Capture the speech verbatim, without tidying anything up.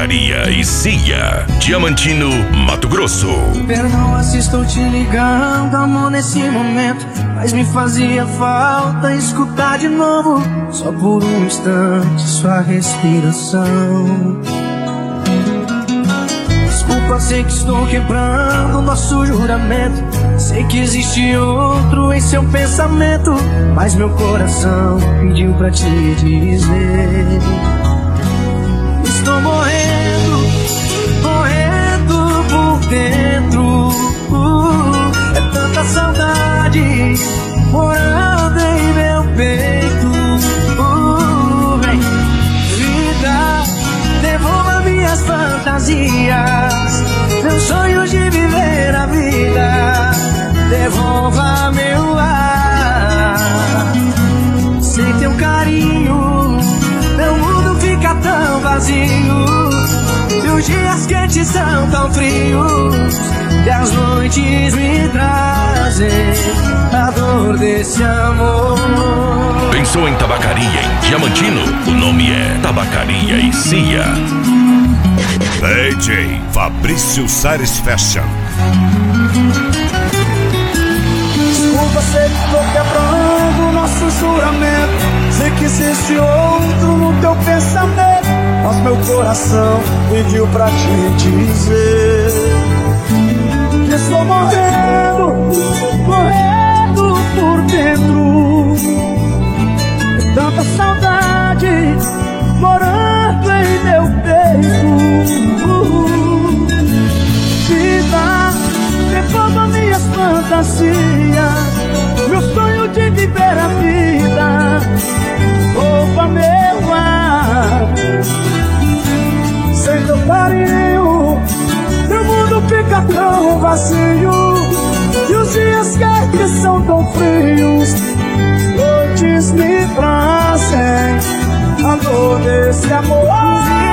Tabacaria e Cia, Diamantino, Mato Grosso. Perdão se estou te ligando, amor, nesse momento, mas me fazia falta escutar de novo, só por um instante, sua respiração. Desculpa, sei que estou quebrando nosso juramento, sei que existe outro em seu pensamento, mas meu coração pediu pra te dizer: estou morrendo, morrendo por dentro. uh, É tanta saudade morando em meu peito. uh, vem. Vida, devolva minhas fantasias, meus sonhos de viver a vida. Devolva meu ar. Sem teu carinho, meu mundo fica tão vazio, e os dias quentes são tão frios, e as noites me trazem a dor desse amor. Pensou em tabacaria em Diamantino? O nome é Tabacaria e Cia. D J Fabrício Sares Fashion. Desculpa, sei que tô quebrando nosso juramento, sei que existe outro no teu pensamento, mas meu coração pediu pra te dizer que estou morrendo, morrendo por dentro. Tanta saudade morando em meu peito. Vida, devolva minhas fantasias, meu sonho de viver a vida. Rouba meu ar. Sem teu carinho, meu mundo fica tão vazio, e os dias quentes são tão frios, noites me trazem a dor desse amor.